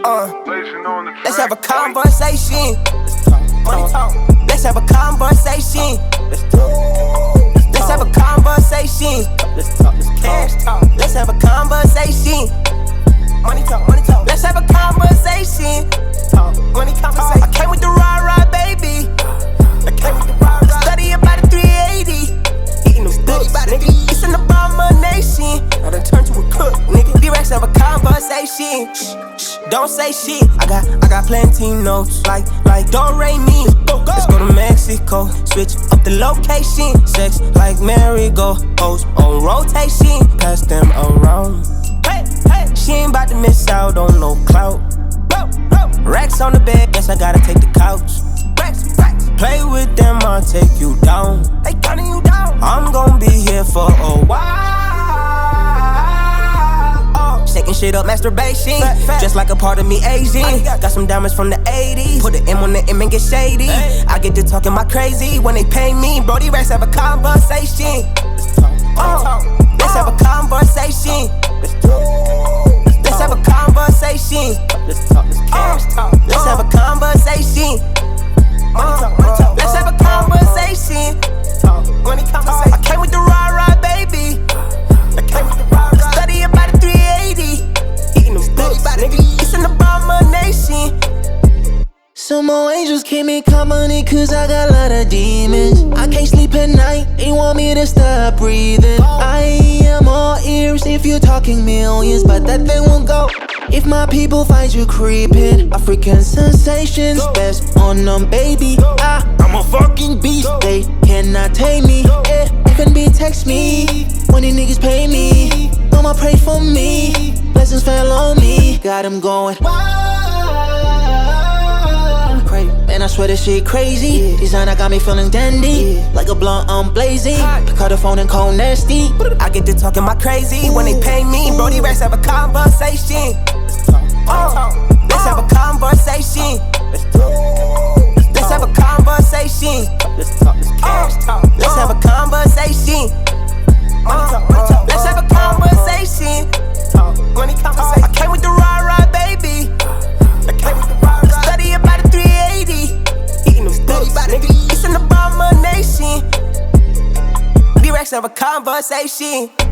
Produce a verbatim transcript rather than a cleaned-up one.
Uh, let's have a conversation. Money talk. Let's have a conversation. Let's have a conversation. Let's talk. Let's cash talk. Let's have a conversation. Money talk. Money talk. Let's have a conversation. Talk. Money conversation. I came with the rah rah, baby. I came with the rah rah. Study about the three eighty. Eating them books, nigga. It's an abomination. I done turned to a cook, nigga. D-Rex have a conversation. Shh, shh, don't say shit. I got, I got plenty notes, like, like don't rate me. Let's go to Mexico, switch up the location. Sex like merry-go, hoes on rotation. Pass them around. Hey, hey. She ain't about to miss out on no clout. Racks on the bed, guess I gotta take the couch. Racks, racks. Play with them, I'll take you down. They counting you down. I'm gon' be here for a while. Shaking shit up, masturbation. Fat, fat. Just like a part of me Asian. Got some diamonds from the eighties. Put an M on the M and get shady. Hey. I get to talking my crazy when they pay me. Brody Racks have a conversation. Uh, let's have a conversation. Let's have a conversation. Let's talk. Let's cash talk. Let's have a conversation. Uh, let's have a conversation. Money conversation. I came with the rah rah, baby. I came with the rah rah. Study about the three eighty. Eating them books, nigga. It's an abomination. Some more angels keep me company cause I got a lot of demons. I can't sleep at night, they want me to stop breathing. I am all ears if you're talking millions, but that thing won't go if my people find you creeping. African sensations, best on them, baby. I, I'm a fucking beast, they cannot tame me. Yeah, F N B text me when these niggas pay me. Mama pray for me, blessings fell on me. Got him going. Man, I swear this shit crazy. Yeah. Designer got me feeling dandy. Yeah. Like a blunt, I'm blazing. Pick out the phone and call nasty. I get to talking my crazy when they pay me. Brody Racks have a conversation. Uh, let's have a conversation. Let's have a conversation. Uh, let's have a conversation. Uh, let's have a conversation. Money conversation. I came with the rah rah, baby. I came with the rah rah. Study about the three eighty. Eating them books, nigga. It's an abomination. D-Rex have a conversation.